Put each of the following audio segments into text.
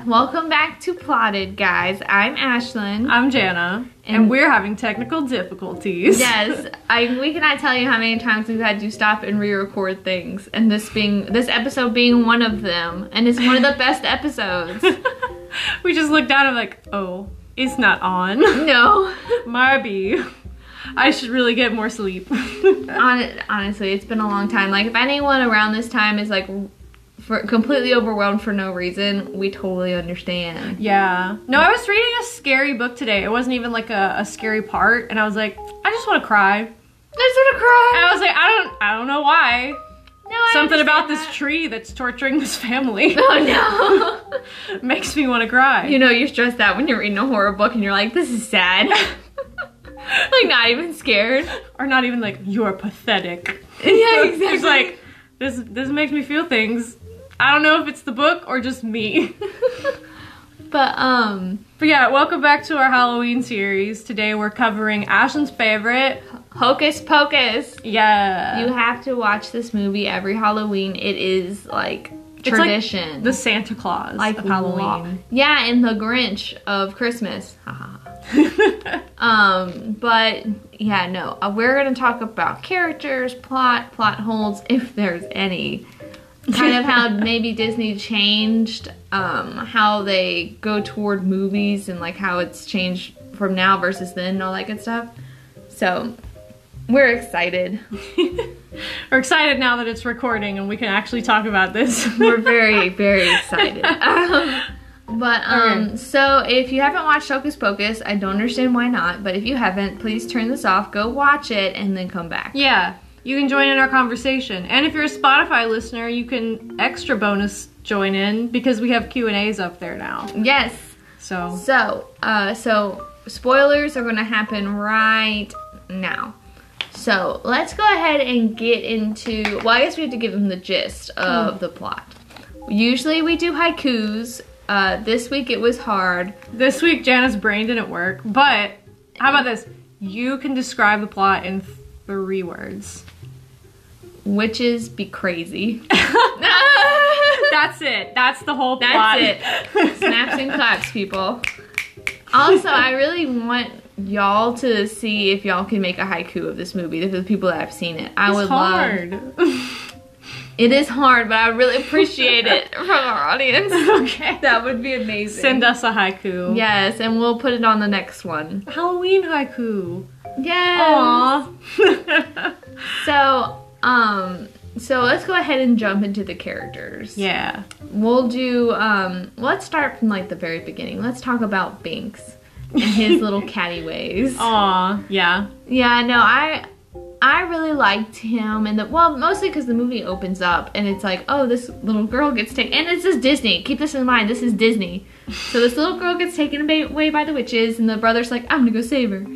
Welcome back to Plotted, guys. I'm Ashlyn. I'm Jana, and we're having technical difficulties. Yes, we cannot tell you how many times we've had to stop and re-record things, and this episode being one of them, and it's one of the best episodes. We just looked down and like, oh, it's not on. No. Maybe. I should really get more sleep. Honestly, it's been a long time. Like, if anyone around this time is like completely overwhelmed for no reason, we totally understand. Yeah. No, I was reading a scary book today. It wasn't even like a scary part, and I was like, I just want to cry. I just want to cry. And I was like, I don't know why. No, I Something about that. This tree that's torturing this family. Oh no. Makes me want to cry. You know, you're stressed out when you're reading a horror book and you're like, this is sad. Like, not even scared. Or not even like, you're pathetic. Yeah, exactly. It's like, this makes me feel things. I don't know if it's the book or just me. But yeah, welcome back to our Halloween series. Today we're covering Ashlyn's favorite, Hocus Pocus. Yeah. You have to watch this movie every Halloween. It is like tradition. It's like the Santa Claus like of Halloween. Yeah, and the Grinch of Christmas. But yeah, no. We're gonna talk about characters, plot holes, if there's any. Kind of how maybe Disney changed how they go toward movies and like how it's changed from now versus then and all that good stuff. So we're excited. We're excited now that it's recording and we can actually talk about this. We're very, very excited. So if you haven't watched Hocus Pocus, I don't understand why not, but if you haven't, please turn this off, go watch it, and then come back. Yeah. You can join in our conversation. And if you're a Spotify listener, you can extra bonus join in because we have Q&As up there now. Yes. So spoilers are going to happen right now. So let's go ahead and get into, well, I guess we have to give them the gist of the plot. Usually we do haikus. This week it was hard. This week Jana's brain didn't work, but how about this? You can describe the plot in 3 words. Witches be crazy. That's it. That's the whole plot. That's it. Snaps and claps, people. Also, I really want y'all to see if y'all can make a haiku of this movie. For the people that have seen it, I would love. It is hard, but I really appreciate it from our audience. Okay. That would be amazing. Send us a haiku. Yes, and we'll put it on the next one. Halloween haiku. Yes. Aww. So let's go ahead and jump into the characters. Yeah. We'll do, let's start from like the very beginning. Let's talk about Binks and his little catty ways. Aw, yeah. Yeah, no, I really liked him, and mostly because the movie opens up and it's like, oh, this little girl gets taken, and it's just Disney. Keep this in mind, this is Disney. So this little girl gets taken away by the witches, and the brother's like, I'm gonna go save her.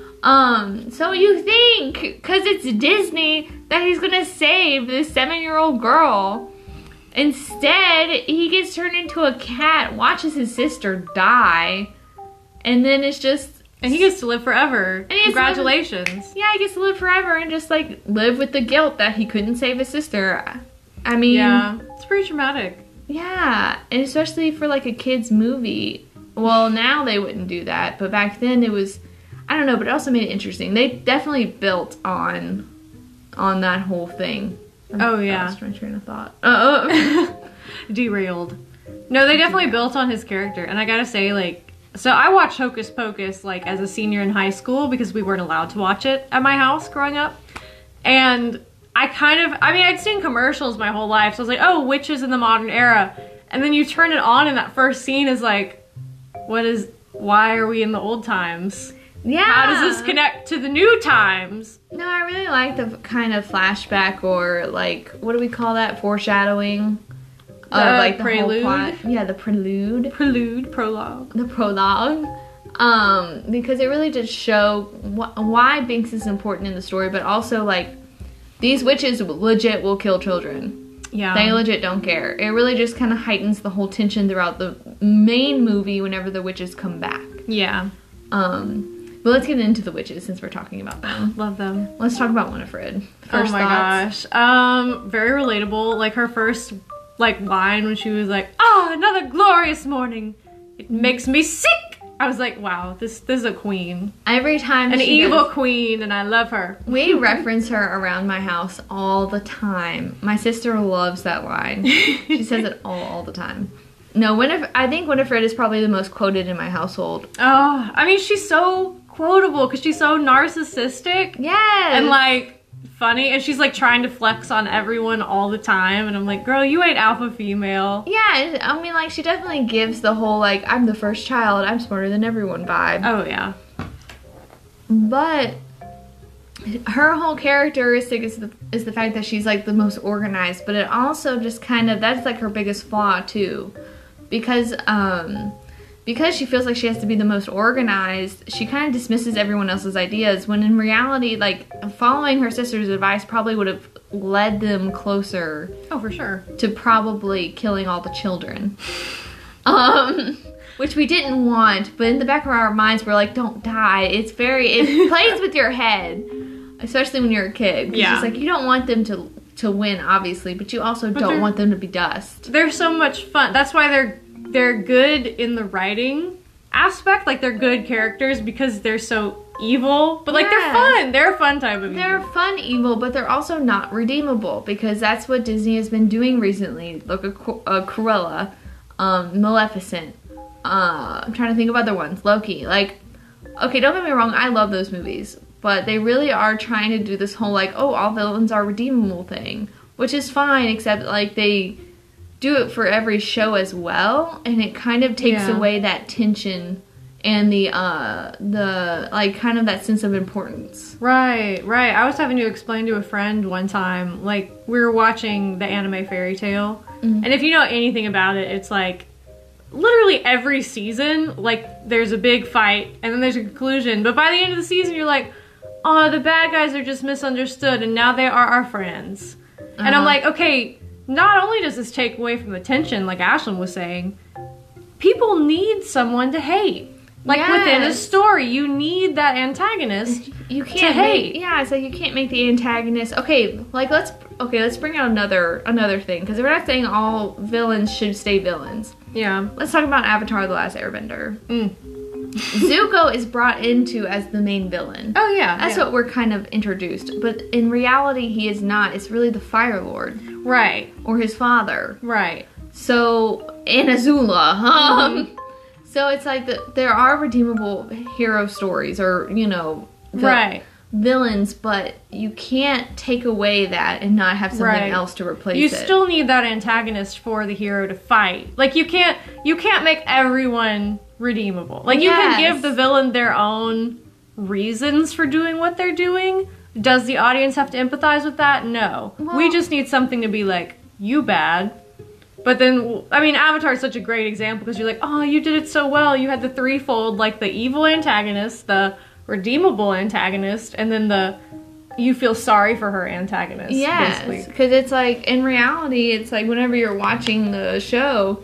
So you think, because it's Disney, that he's gonna save this 7-year-old girl. Instead, he gets turned into a cat, watches his sister die, and then it's just... And he gets to live forever. Congratulations. Yeah, he gets to live forever and just, like, live with the guilt that he couldn't save his sister. I mean... Yeah, it's pretty traumatic. Yeah, and especially for, like, a kid's movie. Well, now they wouldn't do that, but back then it was... I don't know, but it also made it interesting. They definitely built on that whole thing. Oh, yeah. I lost my train of thought. Derailed. No, they definitely built on his character. And I gotta say, like, so I watched Hocus Pocus, like, as a senior in high school because we weren't allowed to watch it at my house growing up. And I'd seen commercials my whole life. So I was like, oh, witches in the modern era. And then you turn it on and that first scene is like, why are we in the old times? Yeah. How does this connect to the new times? No, I really like the kind of flashback or like, what do we call that? Foreshadowing? Like the prelude. whole plot. Yeah, the prelude. Prologue. The prologue. Because it really did show why Binks is important in the story, but also like, these witches legit will kill children. Yeah. They legit don't care. It really just kind of heightens the whole tension throughout the main movie whenever the witches come back. Yeah. But let's get into the witches since we're talking about them. Love them. Let's talk about Winifred. First thoughts. Very relatable. Like her first like line when she was like, "Ah, another glorious morning. It makes me sick." I was like, wow, this is a queen. Every time an evil queen, and I love her. We reference her around my house all the time. My sister loves that line. She says it all the time. No, I think Winifred is probably the most quoted in my household. Oh, I mean, she's so quotable because she's so narcissistic. Yes. And like funny, and she's like trying to flex on everyone all the time, and I'm like, girl, you ain't alpha female. Yeah, I mean, like, she definitely gives the whole, like, I'm the first child, I'm smarter than everyone vibe. Oh, yeah. But her whole characteristic is the fact that she's, like, the most organized, but it also just kind of, that's, like, her biggest flaw, too. Because she feels like she has to be the most organized, she kind of dismisses everyone else's ideas, when in reality, like, following her sister's advice probably would have led them closer. Oh, for sure. To probably killing all the children. Which we didn't want, but in the back of our minds, we're like, don't die. It plays with your head, especially when you're a kid. Yeah. It's like, you don't want them to win, obviously, but you also don't want them to be dust. They're so much fun. That's why they're good in the writing aspect. Like, they're good characters because they're so evil. But, like, they're fun. They're a fun type of evil. They're fun evil, but they're also not redeemable because that's what Disney has been doing recently. Look at Cruella, Maleficent. I'm trying to think of other ones. Loki. Like, okay, don't get me wrong. I love those movies. But they really are trying to do this whole, like, oh, all villains are redeemable thing. Which is fine, except, like, they do it for every show as well, and it kind of takes away that tension and the like kind of that sense of importance. Right. I was having to explain to a friend one time, like, we were watching the anime Fairy Tail, and if you know anything about it, it's like literally every season, like, there's a big fight and then there's a conclusion, but by the end of the season you're like, oh, the bad guys are just misunderstood and now they are our friends. And I'm like, okay, not only does this take away from the tension, like Ashlyn was saying, people need someone to hate. Like, within a story, you need that antagonist you can't to hate. It's like you can't make the antagonist. Okay, like let's bring out another thing, because we're not saying all villains should stay villains. Yeah. Let's talk about Avatar: The Last Airbender. Zuko is brought into as the main villain. Oh yeah. That's what we're kind of introduced, but in reality, he is not. It's really the Fire Lord, right, or his father, right. So, and Azula. So it's like there are redeemable hero stories, or, you know, villains, but you can't take away that and not have something else to replace it. You still need that antagonist for the hero to fight. Like, you can't make everyone redeemable. Like, you can give the villain their own reasons for doing what they're doing. Does the audience have to empathize with that? No. Well, we just need something to be like, you bad. But then, I mean, Avatar is such a great example because you're like, oh, you did it so well. You had the threefold, like the evil antagonist, the redeemable antagonist, and then you feel sorry for her antagonist. Yes, because it's like, in reality, it's like whenever you're watching the show,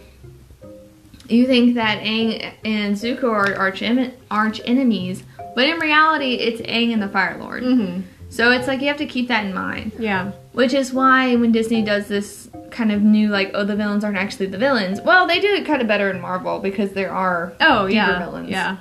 you think that Aang and Zuko are arch enemies, but in reality, it's Aang and the Fire Lord. So it's like you have to keep that in mind. Yeah. Which is why when Disney does this kind of new, like, oh, the villains aren't actually the villains. Well, they do it kind of better in Marvel because there are deeper villains. Yeah.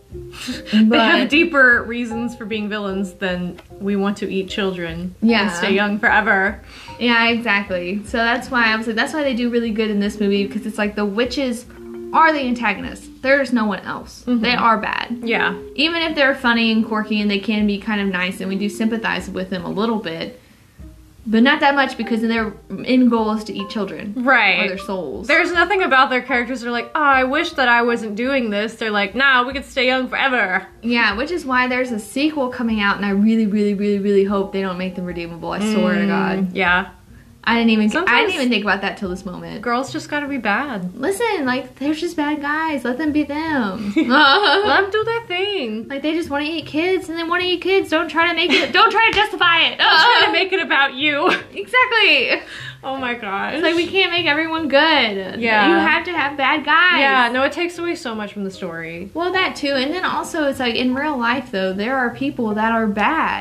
They have deeper reasons for being villains than we want to eat children and stay young forever. Yeah, exactly. So that's why I was like, that's why they do really good in this movie, because it's like the witches are the antagonists. There's no one else. They are bad. Yeah. Even if they're funny and quirky and they can be kind of nice and we do sympathize with them a little bit, but not that much, because their end goal is to eat children. Right. Or their souls. There's nothing about their characters that are like, oh, I wish that I wasn't doing this. They're like, nah, we could stay young forever. Yeah, which is why there's a sequel coming out, and I really, really, really, really hope they don't make them redeemable. I swear to God. Yeah. I didn't even think about that till this moment. Girls just gotta be bad. Listen, like, they're just bad guys. Let them be them. Let them do their thing. Like, they just want to eat kids, and they want to eat kids. Don't try to justify it. Don't try to make it about you. Exactly. Oh my gosh. It's like, we can't make everyone good. Yeah. You have to have bad guys. Yeah, no, it takes away so much from the story. Well, that too. And then also, it's like, in real life, though, there are people that are bad.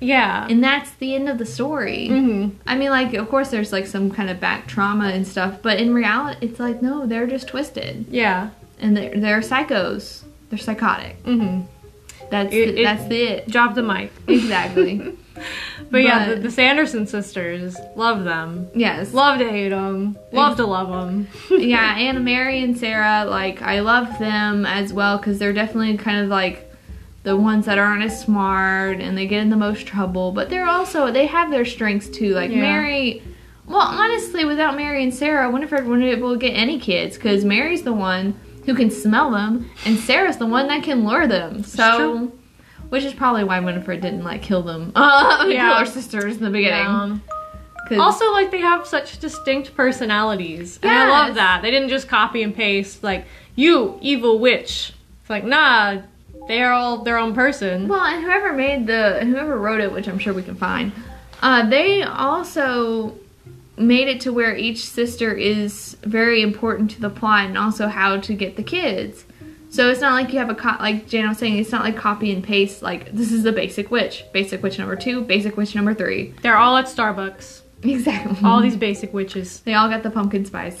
Yeah. And that's the end of the story. Mm-hmm. I mean, like, of course there's, like, some kind of back trauma and stuff, but in reality, it's like, no, they're just twisted. Yeah. And they're psychos. They're psychotic. Mm-hmm. That's it. Drop the mic. Exactly. But yeah, the Sanderson sisters, love them. Yes. Love to hate them. Love to love them. Yeah, Anna Mary and Sarah, like, I love them as well because they're definitely kind of like the ones that aren't as smart and they get in the most trouble, but they have their strengths too. Like, Yeah. Mary, well, honestly, without Mary and Sarah, Winifred wouldn't be able to get any kids because Mary's the one who can smell them and Sarah's the one that can lure them. So, true. which is probably why Winifred didn't, like, kill them. Kill her sisters in the beginning. Yeah. 'Cause- Also, like, they have such distinct personalities. And I Yes. love that. They didn't just copy and paste, like, you, evil witch. It's like, nah, they're all their own person. Well, and whoever wrote it, which I'm sure we can find, they also made it to where each sister is very important to the plot and also how to get the kids. So it's not like you have like Jana was saying, it's not like copy and paste, like, this is the basic witch number 2, basic witch number 3. They're all at Starbucks. Exactly. All these basic witches. They all got the pumpkin spice.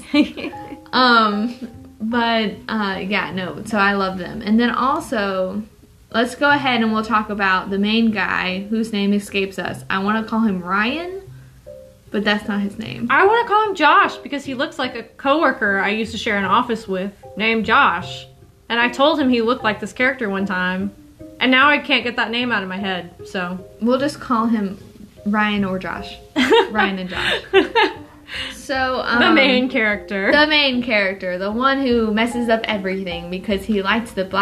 But, yeah, no, so I love them. And then also, let's go ahead and we'll talk about the main guy whose name escapes us. I want to call him Ryan, but that's not his name. I want to call him Josh because he looks like a coworker I used to share an office with named Josh. And I told him he looked like this character one time. And now I can't get that name out of my head, so. We'll just call him Ryan or Josh. Ryan and Josh. So, the main character. The main character, the one who messes up everything because he lights the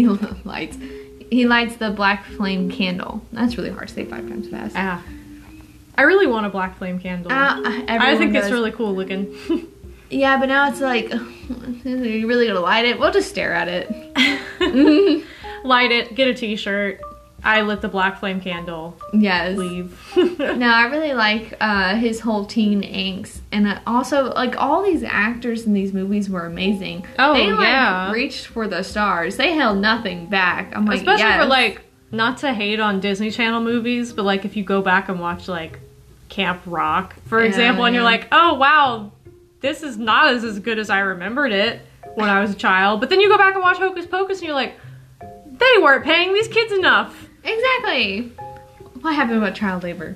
black flame candle. That's really hard to say 5 times fast. Ah. I really want a black flame candle. I think it's really cool looking. Yeah, but now it's like, are you really gonna light it? We'll just stare at it. Light it, get a t-shirt. I lit the black flame candle. Yes. Leave. No, I really like his whole teen angst. And also, like, all these actors in these movies were amazing. Oh, they, like, yeah. reached for the stars. They held nothing back. I'm like, Especially yes. for, like, not to hate on Disney Channel movies, but, like, if you go back and watch, like, Camp Rock, for example, and you're like, oh, wow, this is not as good as I remembered it when I was a child. But then you go back and watch Hocus Pocus and you're like, they weren't paying these kids enough. Exactly. What happened about child labor?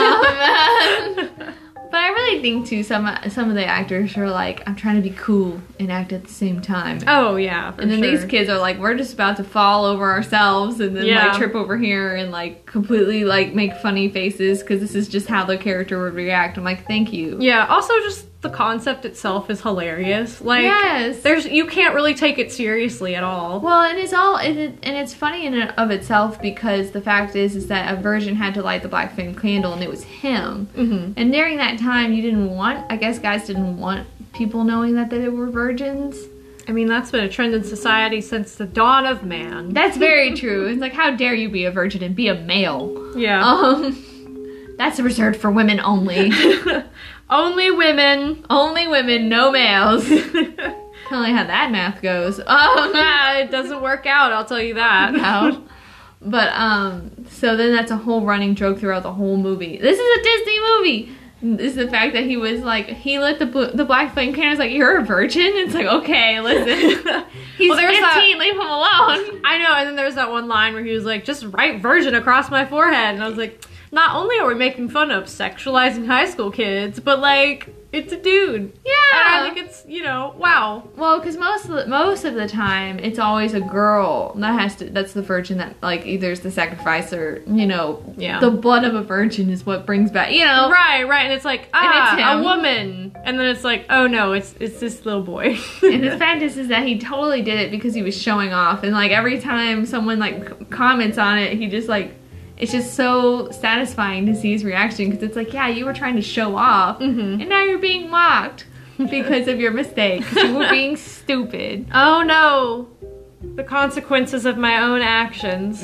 But I really think too some of the actors are like, I'm trying to be cool and act at the same time. Oh yeah, and then these kids are like, we're just about to fall over ourselves and then like trip over here and like completely like make funny faces because this is just how the character would react. I'm like, thank you. Yeah. Also, just the concept itself is hilarious. Like, yes, you can't really take it seriously at all. Well, and it's funny in and of itself because the fact is that a virgin had to light the black flame candle and it was him. Mm-hmm. And during that time, I guess guys didn't want people knowing that they were virgins. I mean, that's been a trend in society since the dawn of man. That's very true. It's like, how dare you be a virgin and be a male? Yeah. That's reserved for women only. Only women. Only women, no males. Kind of like how that math goes. It doesn't work out, I'll tell you that. No. But, so then that's a whole running joke throughout the whole movie. This is a Disney movie! Is the fact that he was like, he lit the black flame candle. It's like, you're a virgin? It's like, okay, listen. He's 15, leave him alone. I know, and then there's that one line where he was like, just write virgin across my forehead. And I was like, not only are we making fun of sexualizing high school kids, but like, it's a dude. Yeah. And I think it's, wow. Well, because most of the time, it's always a girl that's the virgin that, like, either is the sacrifice or, the blood of a virgin is what brings back, Right, and it's like, and it's a woman. And then it's like, oh no, it's this little boy. And the fact is that he totally did it because he was showing off. And, like, every time someone, like, comments on it, he just, like, it's just so satisfying to see his reaction because it's like, yeah, you were trying to show off and now you're being mocked because of your mistake. You were being stupid. Oh no, the consequences of my own actions.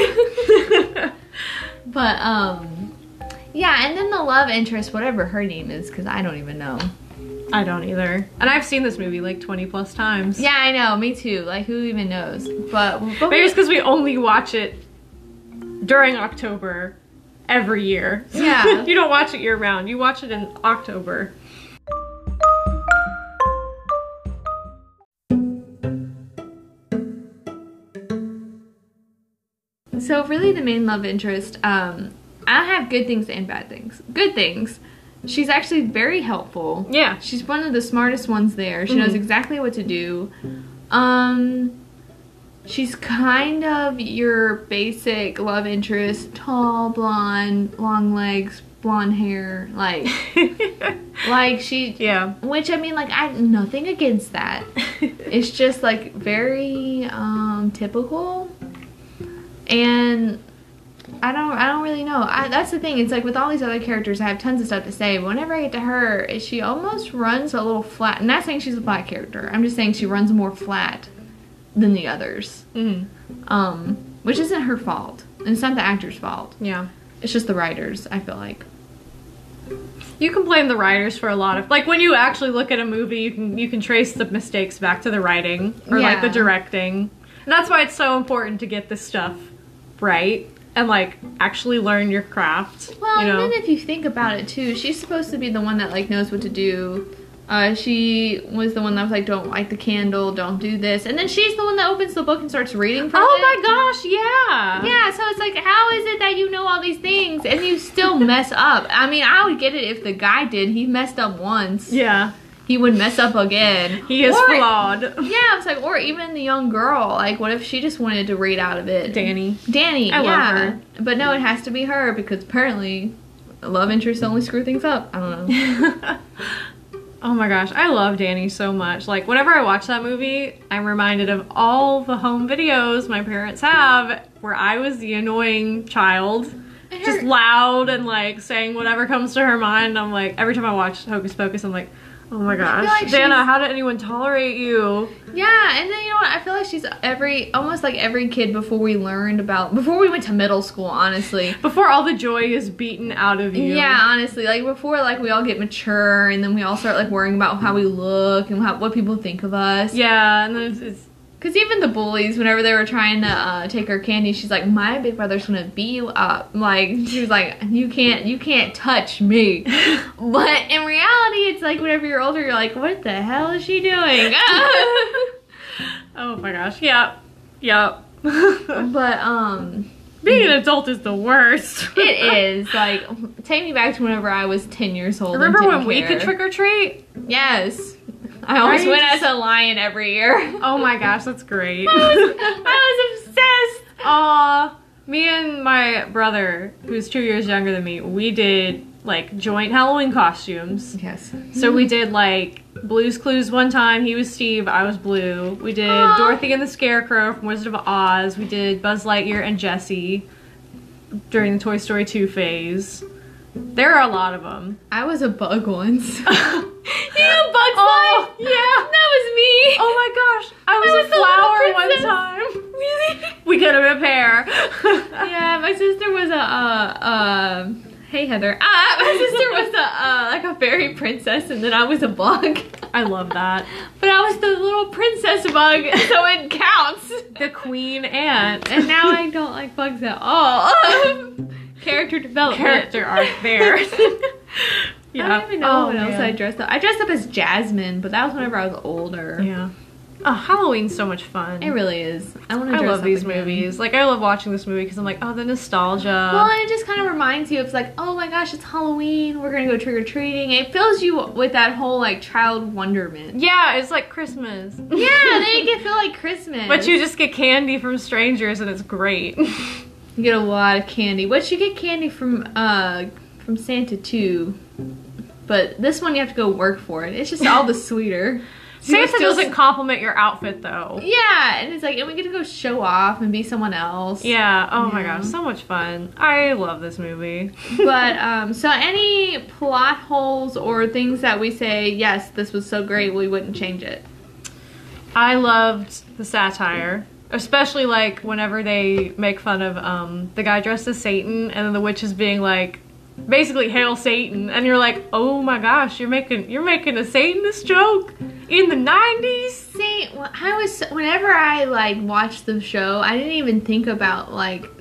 But, yeah, and then the love interest, whatever her name is, because I don't even know. I don't either. And I've seen this movie like 20 plus times. Yeah, I know, me too. Like, who even knows? But maybe it's because we only watch it during October every year. Yeah. You don't watch it year round. You watch it in October. So really the main love interest, I have good things and bad things. Good things. She's actually very helpful. Yeah. She's one of the smartest ones there. She knows exactly what to do. She's kind of your basic love interest, tall, blonde, long legs, blonde hair, like she, Yeah. which I mean, like, I nothing against that. It's just like very typical, and I don't really know. That's the thing. It's like with all these other characters, I have tons of stuff to say, but whenever I get to her, she almost runs a little flat. I'm not saying she's a flat character. I'm just saying she runs more flat than the others. Which isn't her fault. And it's not the actor's fault. Yeah. It's just the writers, I feel like. You can blame the writers for a lot of, like, when you actually look at a movie, you can trace the mistakes back to the writing or like the directing. And that's why it's so important to get this stuff right and like actually learn your craft. Well, you know? and then if you think about it too, she's supposed to be the one that like knows what to do. She was the one that was like, don't light the candle, don't do this. And then she's the one that opens the book and starts reading from it. Oh my gosh, yeah. Yeah, so it's like, how is it that you know all these things and you still mess up? I mean, I would get it if the guy did. He messed up once. Yeah. He would mess up again. He is flawed. Yeah, it's like, or even the young girl. Like, what if she just wanted to read out of it? Danny. I love her. But no, it has to be her because apparently love interests only screw things up. I don't know. Oh my gosh, I love Danny so much. Like, whenever I watch that movie, I'm reminded of all the home videos my parents have where I was the annoying child. Just loud and like saying whatever comes to her mind. I'm like, every time I watch Hocus Pocus, I'm like, oh my gosh, like Dana, how did anyone tolerate you? Yeah, and then you know what? I feel like she's almost like every kid before we went to middle school, honestly. Before all the joy is beaten out of you. Yeah, honestly, like before like we all get mature and then we all start like worrying about how we look and what people think of us. Yeah, and then it's because even the bullies, whenever they were trying to take her candy, she's like, my big brother's gonna beat you up. Like, she was like, you can't touch me. But in reality, it's like whenever you're older, you're like, what the hell is she doing? oh my gosh, yep. But, being an adult is the worst. it is. Like, take me back to whenever I was 10 years old. Remember when we could trick or treat? Yes. I always went as a lion every year. Oh my gosh, that's great. I was obsessed. Aw, me and my brother, who's 2 years younger than me, we did like joint Halloween costumes. Yes. So we did like Blue's Clues one time. He was Steve, I was Blue. We did Dorothy and the Scarecrow from Wizard of Oz. We did Buzz Lightyear and Jessie during the Toy Story 2 phase. There are a lot of them. I was a bug once. You know Bugs Life? Yeah. That was me. Oh my gosh. I was a flower one time. Really? We could have been a pair. Yeah, my sister was hey Heather. My sister was like a fairy princess and then I was a bug. I love that. But I was the little princess bug, so it counts. The queen ant. And now I don't like bugs at all. Character development. Character arc there. Yeah. I don't even know what else I dressed up. I dressed up as Jasmine, but that was whenever I was older. Yeah. Oh, Halloween's so much fun. It really is. I want to. I dress love up these again. movies. Like, I love watching this movie because I'm like, oh, the nostalgia. Well, and it just kind of reminds you of like, oh my gosh, it's Halloween. We're gonna go trick or treating. It fills you with that whole like child wonderment. Yeah, it's like Christmas. Yeah, then it can feel like Christmas. But you just get candy from strangers and it's great. You get a lot of candy. Which you get candy from Santa too. But this one you have to go work for it. It's just all the sweeter. Santa doesn't compliment your outfit though. Yeah, and it's like, and we get to go show off and be someone else. Yeah, oh my gosh, so much fun. I love this movie. But, so any plot holes or things that we say, yes, this was so great, we wouldn't change it? I loved the satire. Especially like whenever they make fun of the guy dressed as Satan and then the witches being like, basically hail Satan, and you're like, oh my gosh, you're making a Satanist joke in the 90s. See, whenever I like watched the show, I didn't even think about like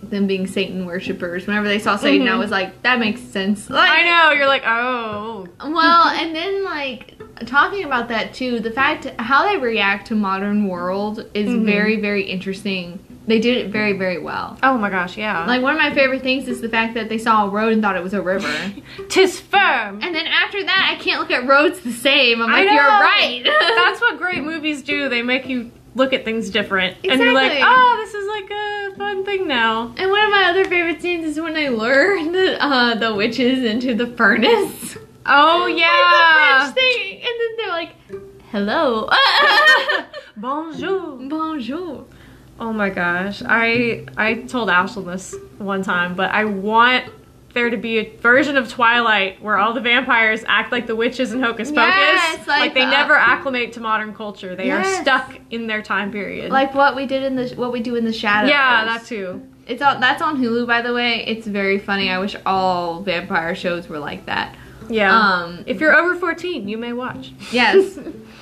them being Satan worshippers. Whenever they saw Satan, I was like, that makes sense. Like, I know, you're like, oh. Well, and then like talking about that too, the fact how they react to modern world is very, very interesting. They did it very, very well. Oh my gosh, yeah. Like, one of my favorite things is the fact that they saw a road and thought it was a river. 'Tis firm. And then after that, I can't look at roads the same. I'm like, I know. you're right. That's what great movies do. They make you look at things different. Exactly. And you're like, oh, this is like a fun thing now. And one of my other favorite scenes is when they lure the witches into the furnace. Oh, yeah. Like the French thing. And then they're like, hello. Bonjour. Bonjour. Oh my gosh. I told Ashlyn this one time, but I want there to be a version of Twilight where all the vampires act like the witches in Hocus Pocus. Yes, like they never acclimate to modern culture. They are stuck in their time period. Like what we do in the shadows. Yeah, that too. That's on Hulu, by the way. It's very funny. I wish all vampire shows were like that. Yeah. If you're over 14, you may watch. Yes.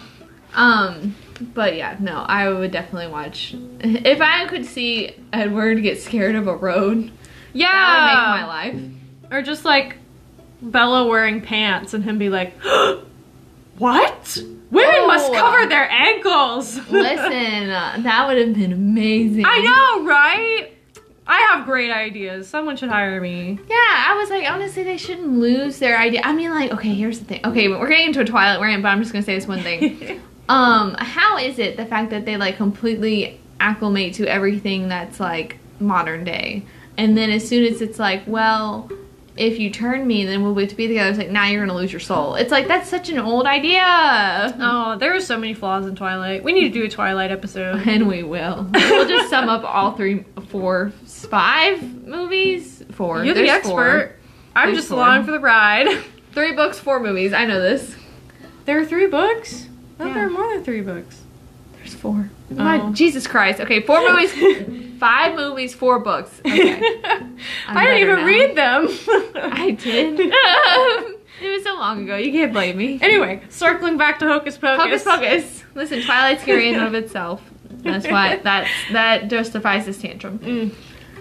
But yeah, no, I would definitely watch. If I could see Edward get scared of a road, yeah, that would make my life. Or just like Bella wearing pants and him be like, what? Women must cover their ankles. Listen, that would have been amazing. I know, right? I have great ideas. Someone should hire me. Yeah, I was like, honestly, they shouldn't lose their idea. I mean, like, okay, here's the thing. Okay, we're getting into a Twilight rant, but I'm just gonna say this one thing. How is it the fact that they like completely acclimate to everything that's like modern day, and then as soon as it's like, well, if you turn me, then we'll be to be together. It's like, now you're gonna lose your soul. It's like, that's such an old idea. Oh, there are so many flaws in Twilight. We need to do a Twilight episode. And we will. We'll just sum up all 3, 4, 5 movies. 4. You're the There's expert. 4. I'm There's just 4. along for the ride. 3 books, 4 movies. I know this. There are 3 books? I thought Yeah. there are more than 3 books. There's 4. Oh. God, Jesus Christ. Okay, 4 movies, 5 movies, 4 books. Okay. I didn't even read them. I did. It was so long ago. You can't blame me. Anyway, circling back to Hocus Pocus. Hocus Pocus. Listen, Twilight's scary in and of itself. That's why that justifies this tantrum.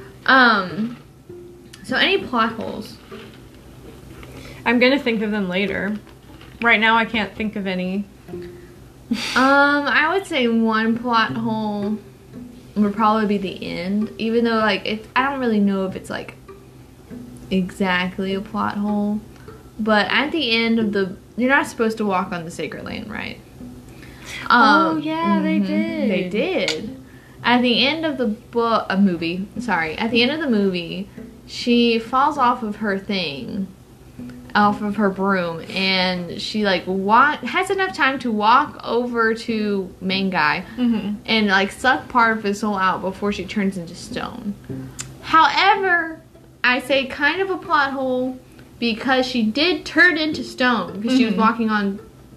So any plot holes? I'm gonna think of them later. Right now I can't think of any. I would say one plot hole would probably be the end, even though like I don't really know if it's like exactly a plot hole, but at the end of you're not supposed to walk on the sacred land, right? Oh yeah, they did. They did. At the end of the movie, at the end of the movie, she falls off of her thing, off of her broom, and she like has enough time to walk over to main guy and like suck part of his soul out before she turns into stone. However, I say kind of a plot hole because she did turn into stone because she was walking on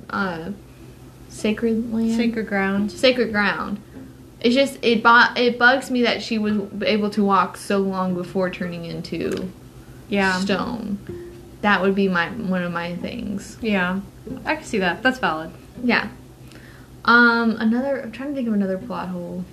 sacred land, Sacred ground. It's just it bugs me that she was able to walk so long before turning into stone. That would be one of my things. Yeah, I can see that. That's valid. Yeah. I'm trying to think of another plot hole.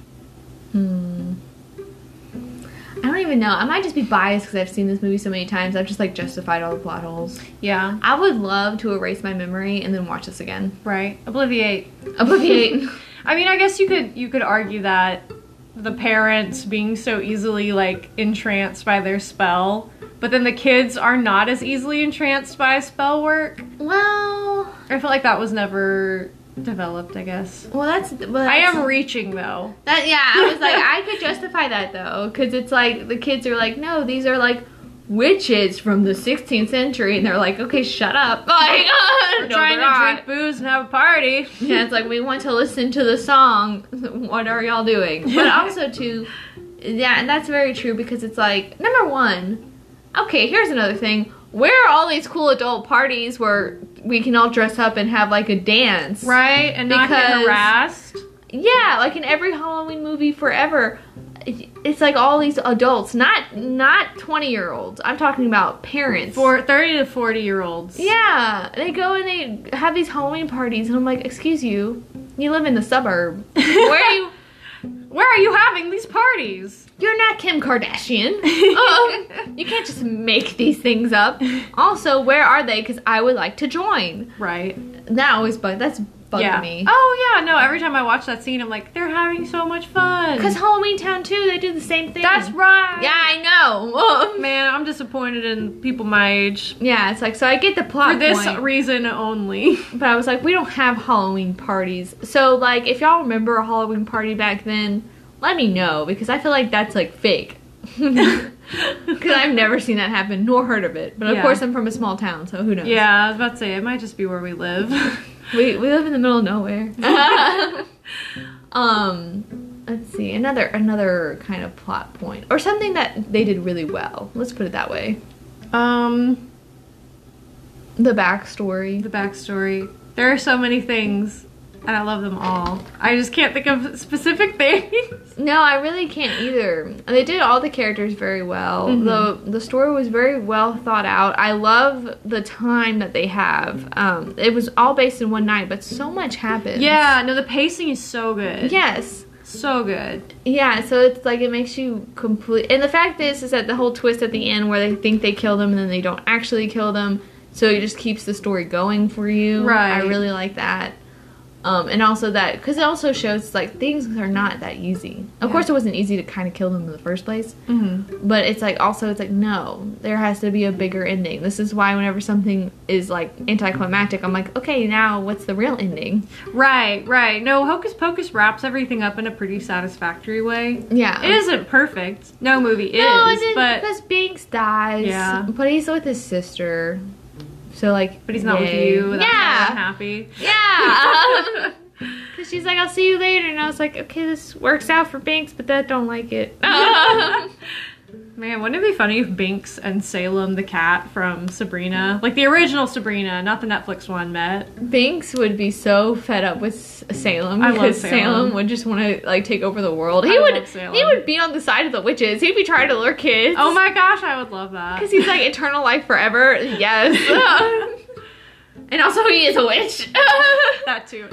I don't even know. I might just be biased because I've seen this movie so many times. I've just like justified all the plot holes. Yeah. I would love to erase my memory and then watch this again. Right. Obliviate. I mean, I guess you could argue that the parents being so easily like entranced by their spell, but then the kids are not as easily entranced by spell work. Well, I feel like that was never developed, I guess. Well, that's I am reaching though. I was like, I could justify that though, because it's like the kids are like, no, these are like witches from the 16th century, and they're like, okay, shut up. Like, we're trying to drink booze and have a party. Yeah, it's like, we want to listen to the song. What are y'all doing? But also too, yeah, and that's very true because it's like, number one, okay, here's another thing. Where are all these cool adult parties where we can all dress up and have like a dance? Right, and not get harassed. Yeah, like in every Halloween movie forever. It's like all these adults, not 20-year-olds. I'm talking about parents. For 30 to 40-year-olds. Yeah, they go and they have these Halloween parties, and I'm like, excuse you, you live in the suburb. Where are you having these parties? You're not Kim Kardashian. You can't just make these things up. Also, where are they? Because I would like to join. Right. That's bugged me. Oh yeah, no, every time I watch that scene, I'm like, they're having so much fun. Because Halloween Town 2, they do the same thing. That's right. Yeah, I know. Man, I'm disappointed in people my age. Yeah, it's like, so I get the plot For this point, reason only. but I was like, we don't have Halloween parties. So, like, if y'all remember a Halloween party back then, let me know, because I feel like that's, like, fake. Because I've never seen that happen, nor heard of it. But, of course, I'm from a small town, so who knows? Yeah, I was about to say, it might just be where we live. We live in the middle of nowhere. Let's see, another kind of plot point, or something that they did really well. Let's put it that way. The backstory. There are so many things, and I love them all. I just can't think of specific things. No, I really can't either. They did all the characters very well. The story was very well thought out. I love the time that they have. It was all based in one night, but so much happened. Yeah, no, the pacing is so good. Yes. So good. Yeah, so it's like, it makes you complete. And the fact is that the whole twist at the end where they think they kill them and then they don't actually kill them, so it just keeps the story going for you. Right. I really like that. And also that, because it also shows, like, things are not that easy. Of course, it wasn't easy to kind of kill them in the first place. But it's like, also, it's like, no, there has to be a bigger ending. This is why whenever something is, like, anticlimactic, I'm like, okay, now what's the real ending? Right. No, Hocus Pocus wraps everything up in a pretty satisfactory way. Yeah. It isn't perfect. No movie is, but... because Binks dies. Yeah. But he's with his sister. So, like, But he's not with you. That's why I'm happy. Yeah. Because she's like, I'll see you later. And I was like, okay, this works out for Binks, but that don't like it. Man, wouldn't it be funny if Binks and Salem the cat from Sabrina, like the original Sabrina, not the Netflix one, met? Binks would be so fed up with Salem. I love Because Salem. Salem would just want to, like, take over the world. I love Salem. He would be on the side of the witches. He'd be trying to lure kids. Oh my gosh, I would love that. Because he's like, eternal life forever. Yes. And also he is a witch. That too.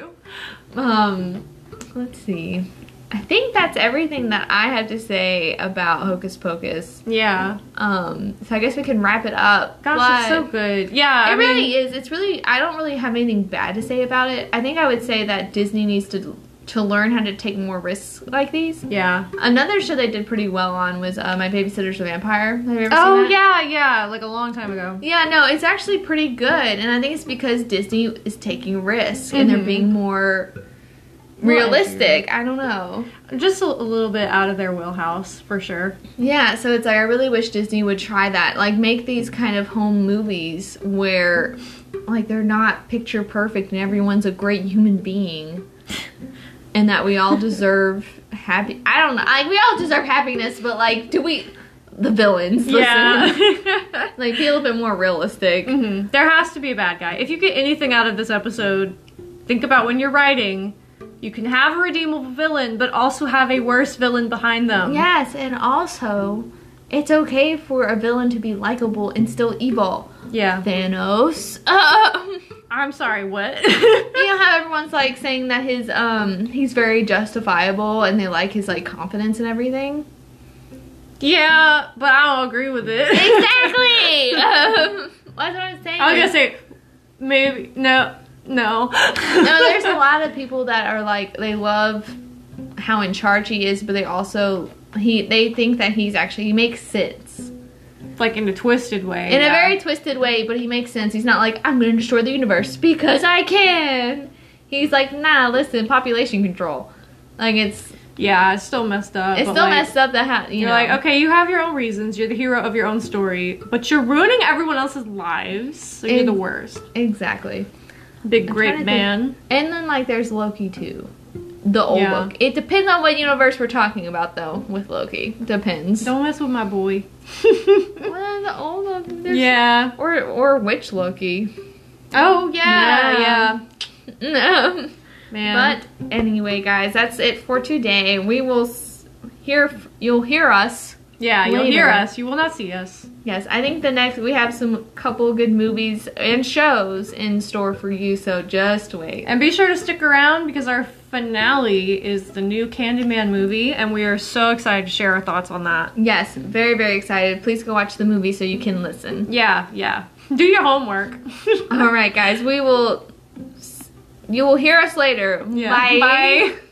Let's see. I think that's everything that I have to say about Hocus Pocus. Yeah. So I guess we can wrap it up. Gosh, it's so good. Yeah, It really is. It's really, I don't really have anything bad to say about it. I think I would say that Disney needs to learn how to take more risks like these. Yeah. Another show they did pretty well on was My Babysitter's a Vampire. Have you ever seen Oh that? yeah, like a long time ago. Yeah, no, it's actually pretty good. And I think it's because Disney is taking risks and they're being more realistic. I don't know. Just a little bit out of their wheelhouse, for sure. Yeah, so it's like, I really wish Disney would try that. Like, make these kind of home movies where, like, they're not picture perfect and everyone's a great human being. And that we all deserve I don't know. Like, we all deserve happiness, but, like, the villains, listen. Yeah. Like, be a little bit more realistic. There has to be a bad guy. If you get anything out of this episode, think about when you're writing, you can have a redeemable villain, but also have a worse villain behind them. Yes, and also, it's okay for a villain to be likable and still evil. Yeah. Thanos. I'm sorry, what? You know how everyone's like saying that he's very justifiable and they like his like confidence and everything? Yeah, but I don't agree with it. Exactly! That's what I'm saying. I was gonna say, maybe, no. No, there's a lot of people that are like, they love how in charge he is, but they also, they think that he makes sense. Like in a twisted way. In a very twisted way, but he makes sense. He's not like, I'm gonna destroy the universe because I can. He's like, nah, listen, population control. Like, it's... Yeah, it's still messed up. It's still messed up that, you're like, okay, you have your own reasons. You're the hero of your own story, but you're ruining everyone else's lives, so you're the worst. Exactly. Big great man. And then, like, there's Loki, too. The old Loki. It depends on what universe we're talking about, though, with Loki. Depends. Don't mess with my boy. Well, the old Loki. Yeah. Or which Loki. Oh, yeah. No. Man. But, anyway, guys, that's it for today. We will you'll hear us Yeah, you'll later. hear us. You will not see us. Yes, I think we have some couple good movies and shows in store for you, so just wait. And be sure to stick around because our finale is the new Candyman movie, and we are so excited to share our thoughts on that. Yes, very, very excited. Please go watch the movie so you can listen. Yeah. Do your homework. All right, guys, you will hear us later. Yeah. Bye. Bye.